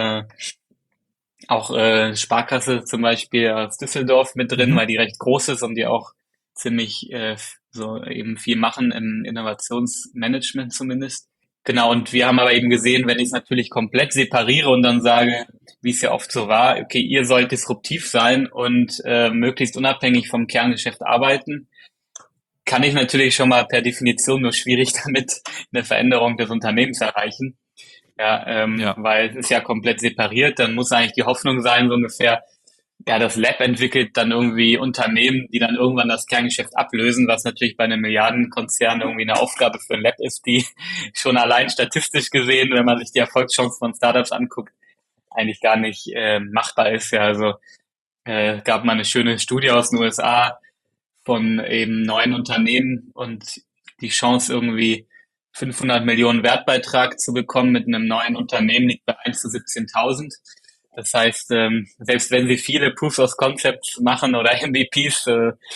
auch Sparkasse zum Beispiel aus Düsseldorf mit drin, weil Mhm. die recht groß ist und die auch ziemlich so eben viel machen im Innovationsmanagement zumindest. Genau, und wir haben aber eben gesehen, wenn ich es natürlich komplett separiere und dann sage, wie es ja oft so war, okay, ihr sollt disruptiv sein und möglichst unabhängig vom Kerngeschäft arbeiten, kann ich natürlich schon mal per Definition nur schwierig damit eine Veränderung des Unternehmens erreichen. Ja, Ja. weil es ist ja komplett separiert, dann muss eigentlich die Hoffnung sein, so ungefähr, ja, das Lab entwickelt dann irgendwie Unternehmen, die dann irgendwann das Kerngeschäft ablösen, was natürlich bei einem Milliardenkonzern irgendwie eine Aufgabe für ein Lab ist, die schon allein statistisch gesehen, wenn man sich die Erfolgschancen von Startups anguckt, eigentlich gar nicht machbar ist. Ja, also gab mal eine schöne Studie aus den USA von eben neuen Unternehmen und die Chance irgendwie 500 Millionen Wertbeitrag zu bekommen mit einem neuen Unternehmen liegt bei 1 zu 17.000. Das heißt, selbst wenn sie viele Proofs of Concepts machen oder MVPs,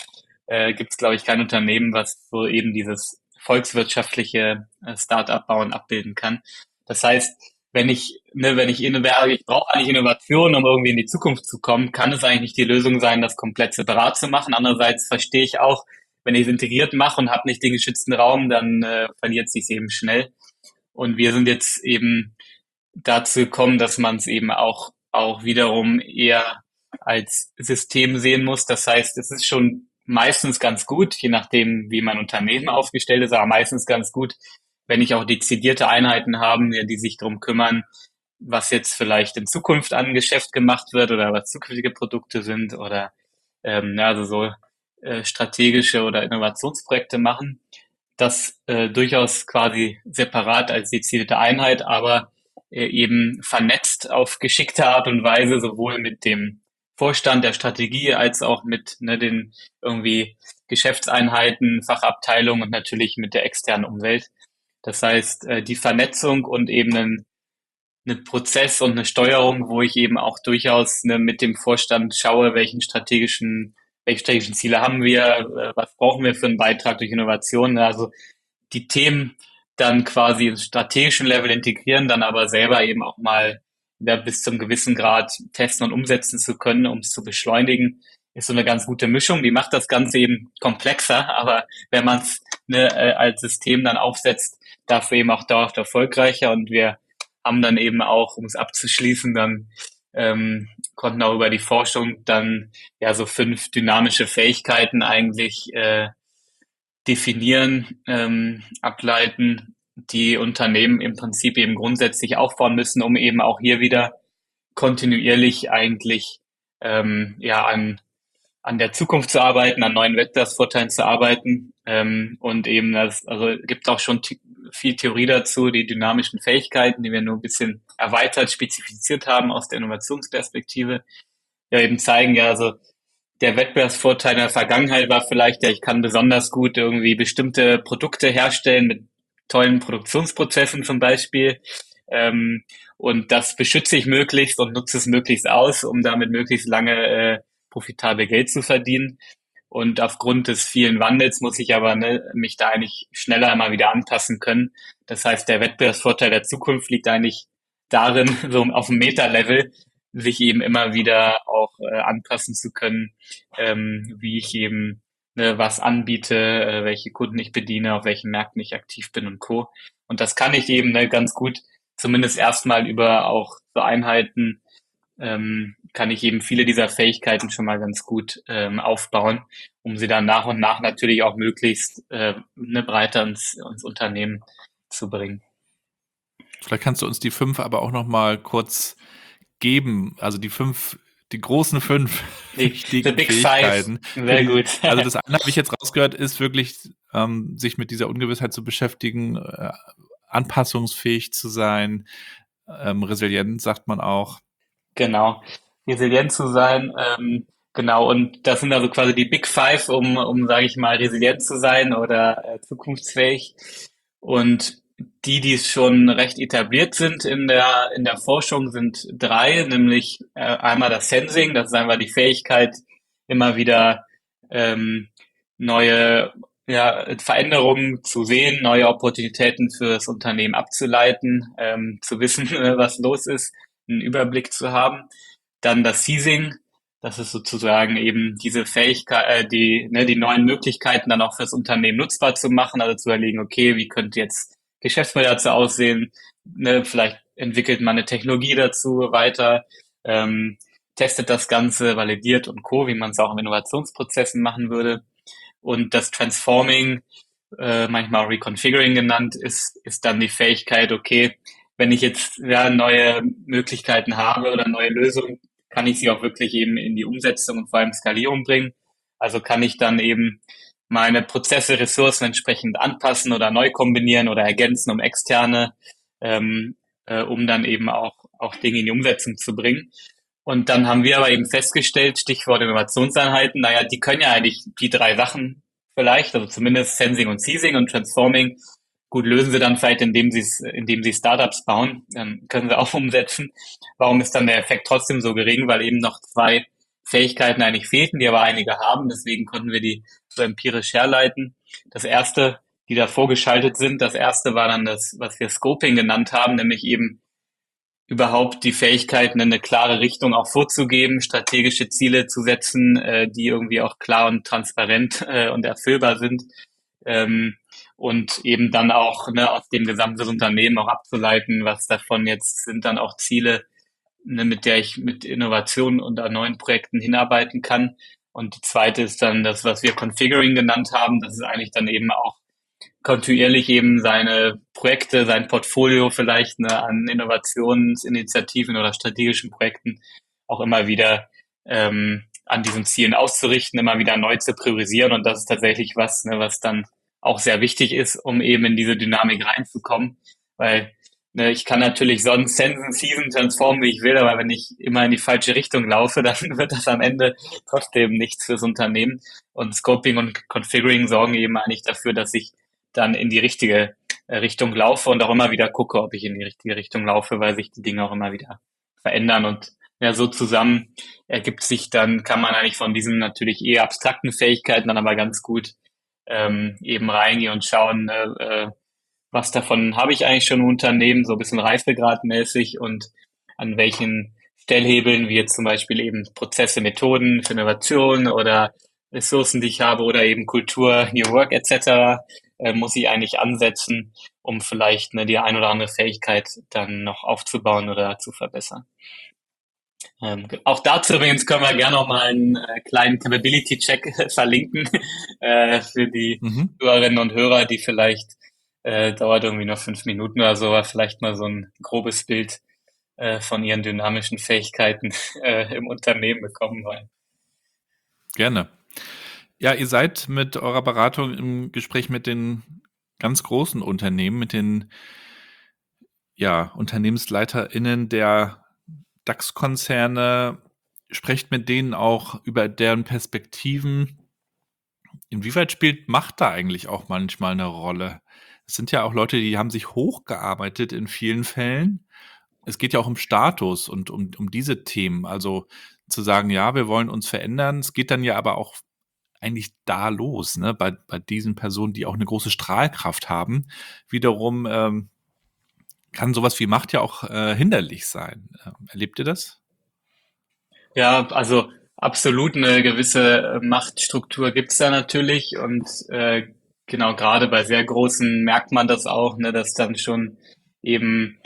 gibt es, glaube ich, kein Unternehmen, was so eben dieses volkswirtschaftliche Start-up-Bauen abbilden kann. Das heißt, wenn ich ich brauche eigentlich Innovation, um irgendwie in die Zukunft zu kommen, kann es eigentlich nicht die Lösung sein, das komplett separat zu machen. Andererseits verstehe ich auch, wenn ich es integriert mache und habe nicht den geschützten Raum, dann verliert sich eben schnell. Und wir sind jetzt eben dazu gekommen, dass man es eben auch wiederum eher als System sehen muss. Das heißt, es ist schon meistens ganz gut, je nachdem, wie mein Unternehmen aufgestellt ist, aber meistens ganz gut, wenn ich auch dezidierte Einheiten habe, die sich darum kümmern, was jetzt vielleicht in Zukunft an Geschäft gemacht wird oder was zukünftige Produkte sind oder also so strategische oder Innovationsprojekte machen. Das durchaus quasi separat als dezidierte Einheit, aber eben vernetzt auf geschickte Art und Weise, sowohl mit dem Vorstand der Strategie als auch mit den irgendwie Geschäftseinheiten, Fachabteilungen und natürlich mit der externen Umwelt. Das heißt, die Vernetzung und eben einen Prozess und eine Steuerung, wo ich eben auch durchaus mit dem Vorstand schaue, welche strategischen Ziele haben wir, was brauchen wir für einen Beitrag durch Innovation. Also die Themen dann quasi im strategischen Level integrieren, dann aber selber eben auch mal bis zum gewissen Grad testen und umsetzen zu können, um es zu beschleunigen, ist so eine ganz gute Mischung. Die macht das Ganze eben komplexer, aber wenn man es als System dann aufsetzt, dafür eben auch dauerhaft erfolgreicher. Und wir haben dann eben auch, um es abzuschließen, dann konnten auch über die Forschung dann ja so 5 dynamische Fähigkeiten eigentlich definieren, ableiten, die Unternehmen im Prinzip eben grundsätzlich aufbauen müssen, um eben auch hier wieder kontinuierlich eigentlich an der Zukunft zu arbeiten, an neuen Wettbewerbsvorteilen zu arbeiten. Und eben also gibt auch schon viel Theorie dazu, die dynamischen Fähigkeiten, die wir nur ein bisschen erweitert, spezifiziert haben aus der Innovationsperspektive, ja eben zeigen, ja, also der Wettbewerbsvorteil in der Vergangenheit war vielleicht, ja, ich kann besonders gut irgendwie bestimmte Produkte herstellen mit tollen Produktionsprozessen zum Beispiel. Und das beschütze ich möglichst und nutze es möglichst aus, um damit möglichst lange profitabel Geld zu verdienen. Und aufgrund des vielen Wandels muss ich aber mich da eigentlich schneller immer wieder anpassen können. Das heißt, der Wettbewerbsvorteil der Zukunft liegt eigentlich darin, so auf dem Meta-Level, sich eben immer wieder auch anpassen zu können, wie ich eben was anbiete, welche Kunden ich bediene, auf welchen Märkten ich aktiv bin und Co. Und das kann ich eben ganz gut, zumindest erstmal über auch so Einheiten, kann ich eben viele dieser Fähigkeiten schon mal ganz gut aufbauen, um sie dann nach und nach natürlich auch möglichst breiter ins Unternehmen zu bringen. Vielleicht kannst du uns die 5 aber auch noch mal kurz geben, also die großen 5 wichtigen Big Fähigkeiten. Five. Sehr gut. Also das eine, habe ich jetzt rausgehört, ist wirklich, sich mit dieser Ungewissheit zu beschäftigen, anpassungsfähig zu sein, resilient, sagt man auch. Genau, resilient zu sein, genau, und das sind also quasi die Big Five, um sage ich mal, resilient zu sein oder zukunftsfähig. Und die schon recht etabliert sind in der Forschung, sind 3, nämlich einmal das Sensing, das ist einfach die Fähigkeit, immer wieder neue Veränderungen zu sehen, neue Opportunitäten für das Unternehmen abzuleiten, zu wissen, was los ist, einen Überblick zu haben. Dann das Seizing, das ist sozusagen eben diese Fähigkeit, die neuen Möglichkeiten dann auch fürs Unternehmen nutzbar zu machen, also zu überlegen, okay, wie könnte jetzt Geschäftsmodell dazu aussehen, vielleicht entwickelt man eine Technologie dazu weiter, testet das Ganze, validiert und Co., wie man es auch in Innovationsprozessen machen würde. Und das Transforming, manchmal auch Reconfiguring genannt, ist dann die Fähigkeit, okay, wenn ich jetzt neue Möglichkeiten habe oder neue Lösungen, kann ich sie auch wirklich eben in die Umsetzung und vor allem Skalierung bringen. Also kann ich dann eben meine Prozesse, Ressourcen entsprechend anpassen oder neu kombinieren oder ergänzen, um externe, um dann eben auch Dinge in die Umsetzung zu bringen. Und dann haben wir aber eben festgestellt, Stichwort Innovationseinheiten, naja, die können ja eigentlich die 3 Sachen vielleicht, also zumindest Sensing und Seizing und Transforming, gut, lösen sie dann vielleicht, indem sie Startups bauen, dann können sie auch umsetzen. Warum ist dann der Effekt trotzdem so gering? Weil eben noch 2 Fähigkeiten eigentlich fehlten, die aber einige haben. Deswegen konnten wir die so empirisch herleiten. Das erste, die da vorgeschaltet sind, das erste war dann das, was wir Scoping genannt haben, nämlich eben überhaupt die Fähigkeiten in eine klare Richtung auch vorzugeben, strategische Ziele zu setzen, die irgendwie auch klar und transparent und erfüllbar sind. Und eben dann auch aus dem gesamten Unternehmen auch abzuleiten, was davon jetzt sind dann auch Ziele, mit der ich mit Innovationen und an neuen Projekten hinarbeiten kann. Und die zweite ist dann das, was wir Configuring genannt haben. Das ist eigentlich dann eben auch kontinuierlich eben seine Projekte, sein Portfolio vielleicht an Innovationsinitiativen oder strategischen Projekten auch immer wieder an diesen Zielen auszurichten, immer wieder neu zu priorisieren. Und das ist tatsächlich was, was dann auch sehr wichtig ist, um eben in diese Dynamik reinzukommen. Weil ich kann natürlich sonst Season transformen, wie ich will, aber wenn ich immer in die falsche Richtung laufe, dann wird das am Ende trotzdem nichts fürs Unternehmen. Und Scoping und Configuring sorgen eben eigentlich dafür, dass ich dann in die richtige Richtung laufe und auch immer wieder gucke, ob ich in die richtige Richtung laufe, weil sich die Dinge auch immer wieder verändern. Und ja, so zusammen ergibt sich dann, kann man eigentlich von diesen natürlich eher abstrakten Fähigkeiten dann aber ganz gut eben reingehen und schauen, was davon habe ich eigentlich schon im Unternehmen, so ein bisschen reifegradmäßig und an welchen Stellhebeln, wie jetzt zum Beispiel eben Prozesse, Methoden für Innovation oder Ressourcen, die ich habe oder eben Kultur, New Work etc., muss ich eigentlich ansetzen, um vielleicht die ein oder andere Fähigkeit dann noch aufzubauen oder zu verbessern. Auch dazu übrigens können wir gerne noch mal einen kleinen Capability-Check verlinken für die Hörerinnen und Hörer, die vielleicht dauert irgendwie noch 5 Minuten oder so, aber vielleicht mal so ein grobes Bild von ihren dynamischen Fähigkeiten im Unternehmen bekommen wollen. Gerne. Ja, ihr seid mit eurer Beratung im Gespräch mit den ganz großen Unternehmen, mit den UnternehmensleiterInnen der DAX-Konzerne, sprecht mit denen auch über deren Perspektiven. Inwieweit spielt Macht da eigentlich auch manchmal eine Rolle? Es sind ja auch Leute, die haben sich hochgearbeitet in vielen Fällen. Es geht ja auch um Status und um diese Themen. Also zu sagen, ja, wir wollen uns verändern. Es geht dann ja aber auch eigentlich da los, ne? Bei diesen Personen, die auch eine große Strahlkraft haben. Wiederum kann sowas wie Macht ja auch hinderlich sein. Erlebt ihr das? Ja, also absolut eine gewisse Machtstruktur gibt's da natürlich und genau, gerade bei sehr großen merkt man das auch, dass dann schon eben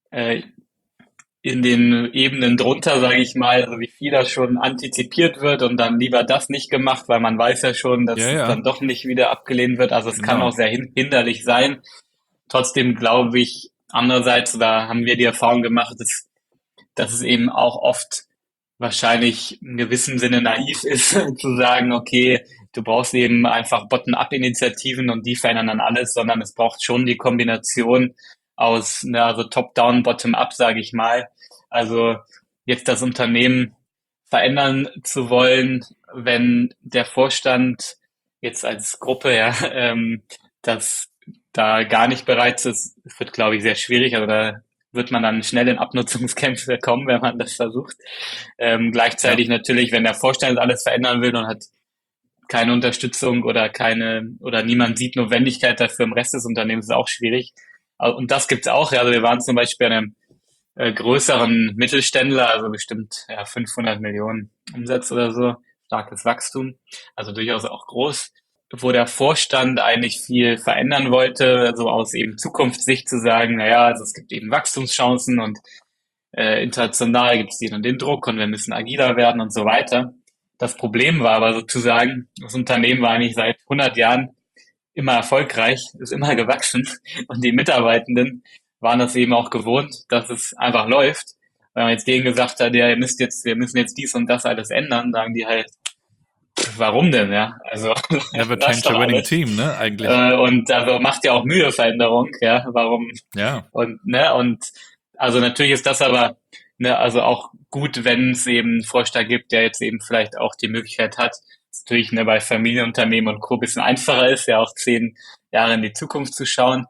in den Ebenen drunter, sage ich mal, also wie viel da schon antizipiert wird und dann lieber das nicht gemacht, weil man weiß ja schon, dass es dann doch nicht wieder abgelehnt wird. Also es kann auch sehr hinderlich sein. Trotzdem glaube ich, andererseits, da haben wir die Erfahrung gemacht, dass es eben auch oft wahrscheinlich in gewissem Sinne naiv ist, zu sagen, okay, du brauchst eben einfach Bottom-up-Initiativen und die verändern dann alles, sondern es braucht schon die Kombination aus, also Top-down, Bottom-up, sage ich mal. Also jetzt das Unternehmen verändern zu wollen, wenn der Vorstand jetzt als Gruppe, das da gar nicht bereit ist, wird, glaube ich, sehr schwierig. Also da wird man dann schnell in Abnutzungskämpfe kommen, wenn man das versucht. Gleichzeitig natürlich, wenn der Vorstand alles verändern will und hat keine Unterstützung oder niemand sieht Notwendigkeit dafür im Rest des Unternehmens, ist auch schwierig. Und das gibt's auch. Also wir waren zum Beispiel bei einem größeren Mittelständler, also bestimmt 500 Millionen Umsatz oder so, starkes Wachstum, also durchaus auch groß, wo der Vorstand eigentlich viel verändern wollte, so aus eben Zukunftssicht zu sagen, also es gibt eben Wachstumschancen und international gibt es den Druck und wir müssen agiler werden und so weiter. Das Problem war aber sozusagen, das Unternehmen war eigentlich seit 100 Jahren immer erfolgreich, ist immer gewachsen und die Mitarbeitenden waren das eben auch gewohnt, dass es einfach läuft. Wenn man jetzt denen gesagt hat, wir müssen jetzt dies und das alles ändern, sagen die halt, warum denn, ja? Also never change a winning team, ne? Eigentlich. Und also macht ja auch Mühe Veränderung, ja? Warum? Ja. Und also natürlich ist das aber also auch gut, wenn es eben einen Vorstand gibt, der jetzt eben vielleicht auch die Möglichkeit hat, natürlich bei Familienunternehmen und Co. ein bisschen einfacher ist, ja auch 10 Jahre in die Zukunft zu schauen.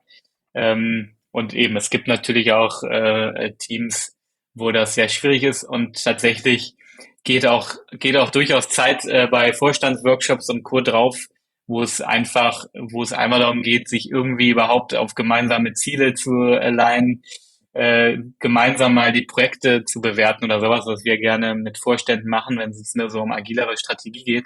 Und eben, es gibt natürlich auch Teams, wo das sehr schwierig ist und tatsächlich geht auch durchaus Zeit bei Vorstandsworkshops und Co. drauf, wo es einmal darum geht, sich irgendwie überhaupt auf gemeinsame Ziele zu alignen, gemeinsam mal die Projekte zu bewerten oder sowas, was wir gerne mit Vorständen machen, wenn es nur so um agilere Strategie geht.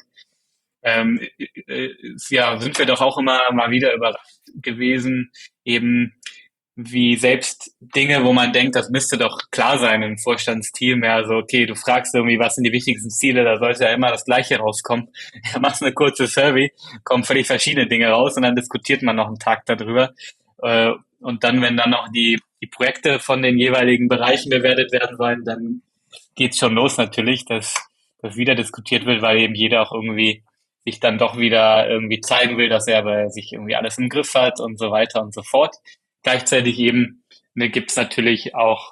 Ja, sind wir doch auch immer mal wieder überrascht gewesen, eben wie selbst Dinge, wo man denkt, das müsste doch klar sein im Vorstandsteam, ja, so, okay, du fragst irgendwie, was sind die wichtigsten Ziele, da sollte ja immer das Gleiche rauskommen. Ja, machst eine kurze Survey, kommen völlig verschiedene Dinge raus und dann diskutiert man noch einen Tag darüber. Und dann, wenn dann noch die Projekte von den jeweiligen Bereichen bewertet werden sollen, dann geht's schon los natürlich, dass das wieder diskutiert wird, weil eben jeder auch irgendwie sich dann doch wieder irgendwie zeigen will, dass er bei sich irgendwie alles im Griff hat und so weiter und so fort. Gleichzeitig eben gibt es natürlich auch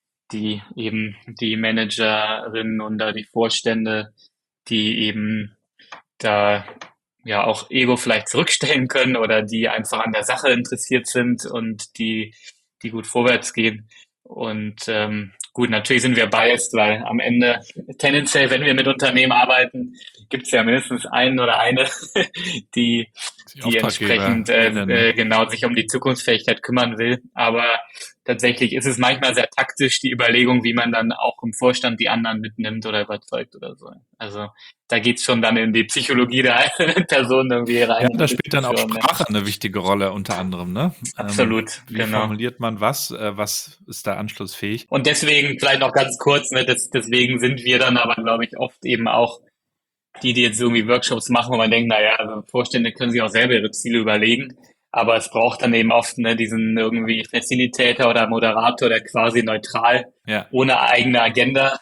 die Managerinnen und da die Vorstände, die eben da ja auch Ego vielleicht zurückstellen können oder die einfach an der Sache interessiert sind und die gut vorwärts gehen. Und gut, natürlich sind wir biased, weil am Ende tendenziell, wenn wir mit Unternehmen arbeiten, gibt es ja mindestens einen oder eine, die entsprechend genau sich um die Zukunftsfähigkeit kümmern will. Aber tatsächlich ist es manchmal sehr taktisch, die Überlegung, wie man dann auch im Vorstand die anderen mitnimmt oder überzeugt oder so. Also da geht's schon dann in die Psychologie der einzelnen Person irgendwie rein. Ja, da spielt dann auch Sprache eine wichtige Rolle unter anderem, ne? Absolut, wie genau. formuliert man was ist da anschlussfähig? Und deswegen vielleicht noch ganz kurz, ne, deswegen sind wir dann aber, glaube ich, oft eben auch die jetzt irgendwie Workshops machen, wo man denkt, naja, also Vorstände können sich auch selber ihre Ziele überlegen, aber es braucht dann eben oft diesen irgendwie Facilitator oder Moderator, der quasi neutral, ohne eigene Agenda,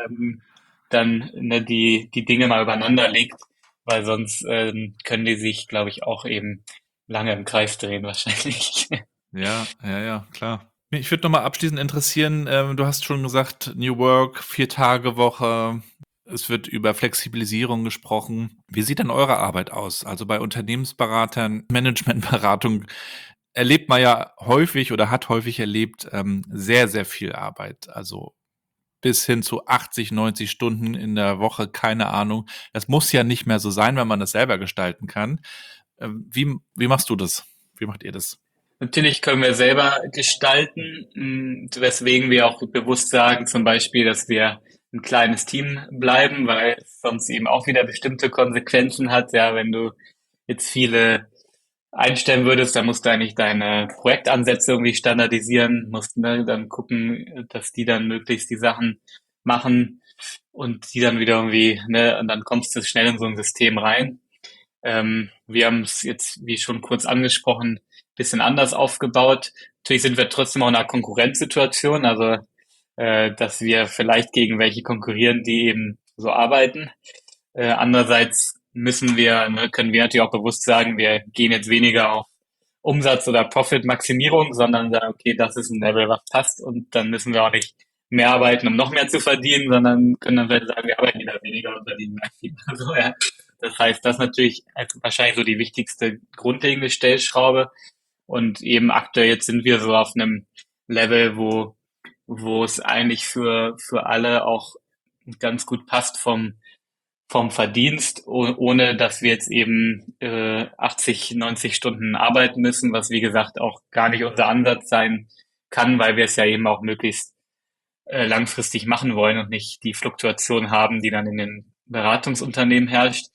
dann die Dinge mal übereinander legt, weil sonst können die sich, glaube ich, auch eben lange im Kreis drehen wahrscheinlich. Ja, klar. Mich würde nochmal abschließend interessieren, du hast schon gesagt, New Work, 4-Tage-Woche, es wird über Flexibilisierung gesprochen. Wie sieht denn eure Arbeit aus? Also bei Unternehmensberatern, Managementberatung erlebt man ja häufig oder hat häufig erlebt sehr, sehr viel Arbeit. Also bis hin zu 80, 90 Stunden in der Woche, keine Ahnung. Das muss ja nicht mehr so sein, wenn man das selber gestalten kann. Wie machst du das? Wie macht ihr das? Natürlich können wir selber gestalten, weswegen wir auch bewusst sagen, zum Beispiel, dass wir ein kleines Team bleiben, weil es sonst eben auch wieder bestimmte Konsequenzen hat. Ja, wenn du jetzt viele einstellen würdest, dann musst du eigentlich deine Projektansätze irgendwie standardisieren, musst dann gucken, dass die dann möglichst die Sachen machen und die dann wieder irgendwie, und dann kommst du schnell in so ein System rein. Wir haben es jetzt, wie schon kurz angesprochen, bisschen anders aufgebaut. Natürlich sind wir trotzdem auch in einer Konkurrenzsituation, also dass wir vielleicht gegen welche konkurrieren, die eben so arbeiten. Andererseits können wir natürlich auch bewusst sagen, wir gehen jetzt weniger auf Umsatz- oder Profit-Maximierung, sondern sagen, okay, das ist ein Level, was passt und dann müssen wir auch nicht mehr arbeiten, um noch mehr zu verdienen, sondern können dann vielleicht sagen, wir arbeiten wieder weniger und verdienen mehr viel. Also, ja. Das heißt, das ist natürlich wahrscheinlich so die wichtigste grundlegende Stellschraube. Und eben aktuell jetzt sind wir so auf einem Level, wo es eigentlich für alle auch ganz gut passt vom Verdienst, ohne dass wir jetzt eben 80, 90 Stunden arbeiten müssen, was wie gesagt auch gar nicht unser Ansatz sein kann, weil wir es ja eben auch möglichst langfristig machen wollen und nicht die Fluktuation haben, die dann in den Beratungsunternehmen herrscht.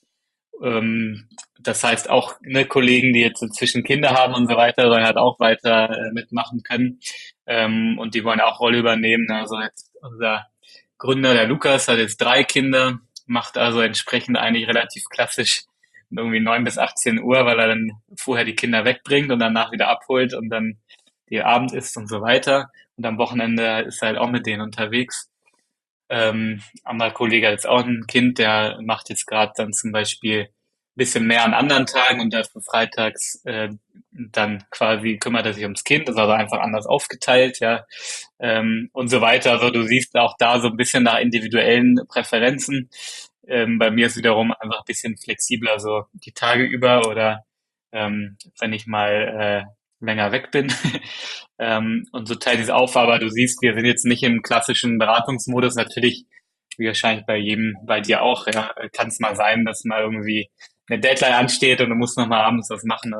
Das heißt auch Kollegen, die jetzt inzwischen Kinder haben und so weiter, sollen halt auch weiter mitmachen können und die wollen auch Rolle übernehmen. Also jetzt unser Gründer, der Lukas, hat jetzt 3 Kinder, macht also entsprechend eigentlich relativ klassisch irgendwie 9 bis 18 Uhr, weil er dann vorher die Kinder wegbringt und danach wieder abholt und dann die Abend isst und so weiter. Und am Wochenende ist er halt auch mit denen unterwegs. Anderer Kollege hat jetzt auch ein Kind, der macht jetzt gerade dann zum Beispiel ein bisschen mehr an anderen Tagen und dafür freitags dann quasi kümmert er sich ums Kind, ist also einfach anders aufgeteilt, ja, und so weiter. Also du siehst auch da so ein bisschen nach individuellen Präferenzen. Bei mir ist wiederum einfach ein bisschen flexibler, so die Tage über oder wenn ich mal länger weg bin. Und so teilt es auf, aber du siehst, wir sind jetzt nicht im klassischen Beratungsmodus. Natürlich wie wahrscheinlich bei dir auch, ja, kann es mal sein, dass mal irgendwie eine Deadline ansteht und du musst noch mal abends was machen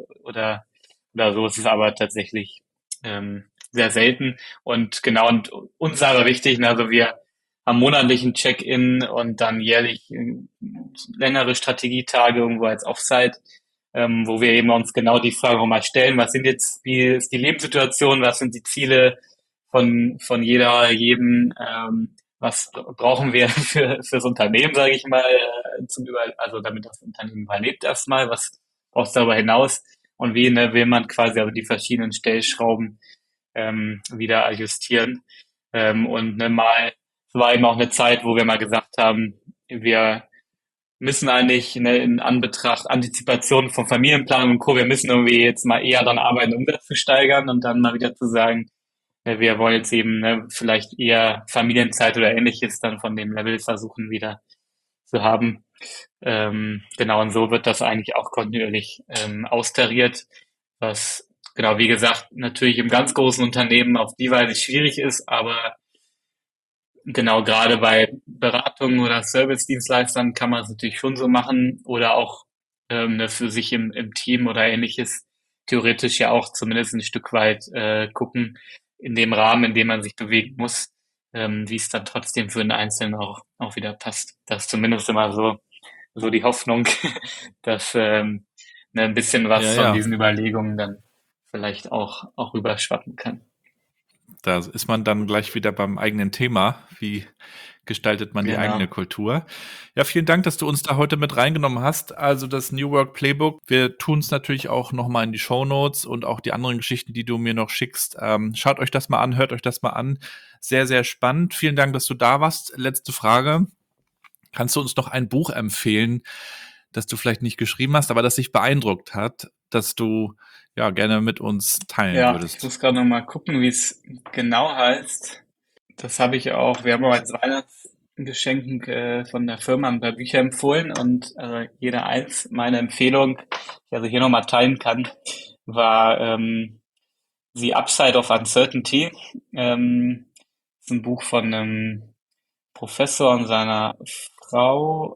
oder so. Es ist aber tatsächlich sehr selten. Und genau, und uns ist aber wichtig, ne, also wir haben monatlichen Check-in und dann jährlich längere Strategietage irgendwo als Offsite, wo wir eben uns genau die Frage auch mal stellen, wie ist die Lebenssituation, was sind die Ziele von jedem, was brauchen wir fürs Unternehmen, sage ich mal, also damit das Unternehmen überlebt erstmal, was braucht es darüber hinaus und wie will man quasi also die verschiedenen Stellschrauben wieder adjustieren. Und mal, es war eben auch eine Zeit, wo wir mal gesagt haben, wir müssen eigentlich in Anbetracht Antizipation von Familienplanung und Co., wir müssen irgendwie jetzt mal eher dann arbeiten, Umsatz zu steigern und dann mal wieder zu sagen, wir wollen jetzt eben vielleicht eher Familienzeit oder Ähnliches dann von dem Level versuchen wieder zu haben. Genau, und so wird das eigentlich auch kontinuierlich austariert, was genau, wie gesagt, natürlich im ganz großen Unternehmen auf die Weise schwierig ist, aber genau, gerade bei Beratungen oder Service-Dienstleistern kann man es natürlich schon so machen oder auch für sich im Team oder Ähnliches theoretisch ja auch zumindest ein Stück weit gucken, in dem Rahmen, in dem man sich bewegen muss, wie es dann trotzdem für den Einzelnen auch wieder passt. Das ist zumindest immer so die Hoffnung, dass ein bisschen was von diesen Überlegungen dann vielleicht auch rüberschwappen kann. Da ist man dann gleich wieder beim eigenen Thema. Wie gestaltet man die eigene Kultur? Ja, vielen Dank, dass du uns da heute mit reingenommen hast. Also das New Work Playbook. Wir tun es natürlich auch nochmal in die Shownotes und auch die anderen Geschichten, die du mir noch schickst. Schaut euch das mal an, hört euch das mal an. Sehr, sehr spannend. Vielen Dank, dass du da warst. Letzte Frage. Kannst du uns noch ein Buch empfehlen, das du vielleicht nicht geschrieben hast, aber das dich beeindruckt hat, dass du ja gerne mit uns teilen würdest? Ich muss gerade noch mal gucken, wie es genau heißt. Das habe ich auch, wir haben auch als Weihnachtsgeschenk von der Firma ein paar Bücher empfohlen und jeder eins, meine Empfehlung, die ich also hier nochmal teilen kann, war The Upside of Uncertainty. Ist ein Buch von einem Professor und seiner Frau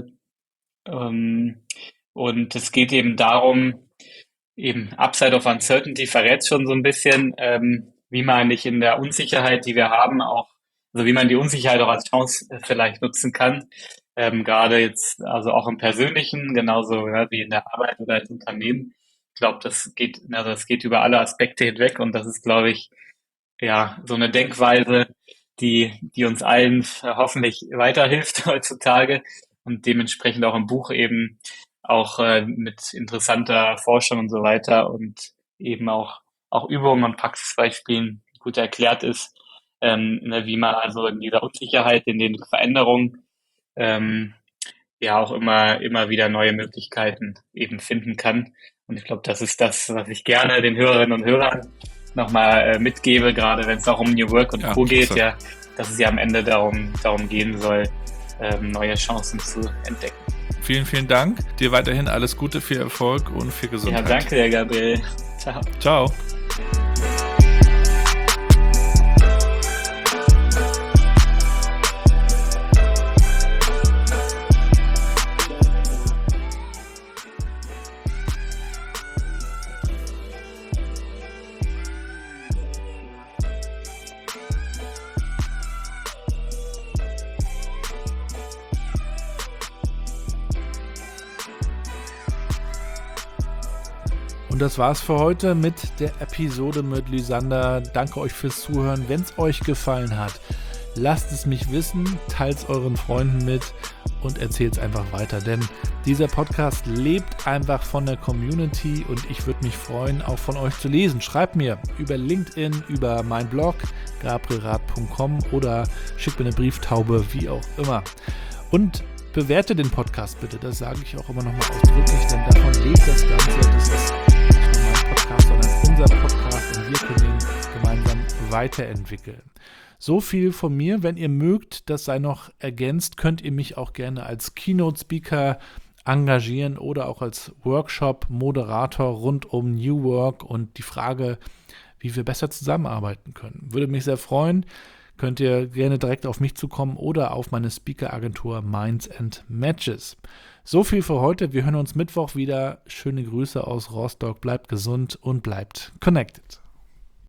und es geht eben darum, eben Upside of Uncertainty verrät schon so ein bisschen, wie man eigentlich in der Unsicherheit, die wir haben, also wie man die Unsicherheit auch als Chance vielleicht nutzen kann. Gerade jetzt, also auch im Persönlichen, genauso wie in der Arbeit oder als Unternehmen. Ich glaube, das geht über alle Aspekte hinweg und das ist, glaube ich, ja, so eine Denkweise, die uns allen hoffentlich weiterhilft heutzutage und dementsprechend auch im Buch eben auch mit interessanter Forschung und so weiter und eben auch Übungen und Praxisbeispielen gut erklärt ist, wie man also in dieser Unsicherheit, in den Veränderungen ja auch immer wieder neue Möglichkeiten eben finden kann. Und ich glaube, das ist das, was ich gerne den Hörerinnen und Hörern nochmal mitgebe, gerade wenn es auch um New Work und Co. geht, ja, dass es ja am Ende darum gehen soll, neue Chancen zu entdecken. Vielen, vielen Dank. Dir weiterhin alles Gute, viel Erfolg und viel Gesundheit. Ja, danke dir, Gabriel. Ciao. Ciao. Und das war's für heute mit der Episode mit Lysander. Danke euch fürs Zuhören. Wenn es euch gefallen hat, lasst es mich wissen, teilt es euren Freunden mit und erzählt es einfach weiter. Denn dieser Podcast lebt einfach von der Community und ich würde mich freuen, auch von euch zu lesen. Schreibt mir über LinkedIn, über meinen Blog gabrielrath.com oder schickt mir eine Brieftaube, wie auch immer. Und bewerte den Podcast bitte, das sage ich auch immer nochmal ausdrücklich, denn davon lebt das Ganze. Das ist nicht nur mein Podcast, sondern unser Podcast und wir können ihn gemeinsam weiterentwickeln. So viel von mir. Wenn ihr mögt, das sei noch ergänzt, könnt ihr mich auch gerne als Keynote-Speaker engagieren oder auch als Workshop-Moderator rund um New Work und die Frage, wie wir besser zusammenarbeiten können. Würde mich sehr freuen. könnt ihr gerne direkt auf mich zukommen oder auf meine Speaker-Agentur Minds and Matches. So viel für heute. Wir hören uns Mittwoch wieder. Schöne Grüße aus Rostock. Bleibt gesund und bleibt connected.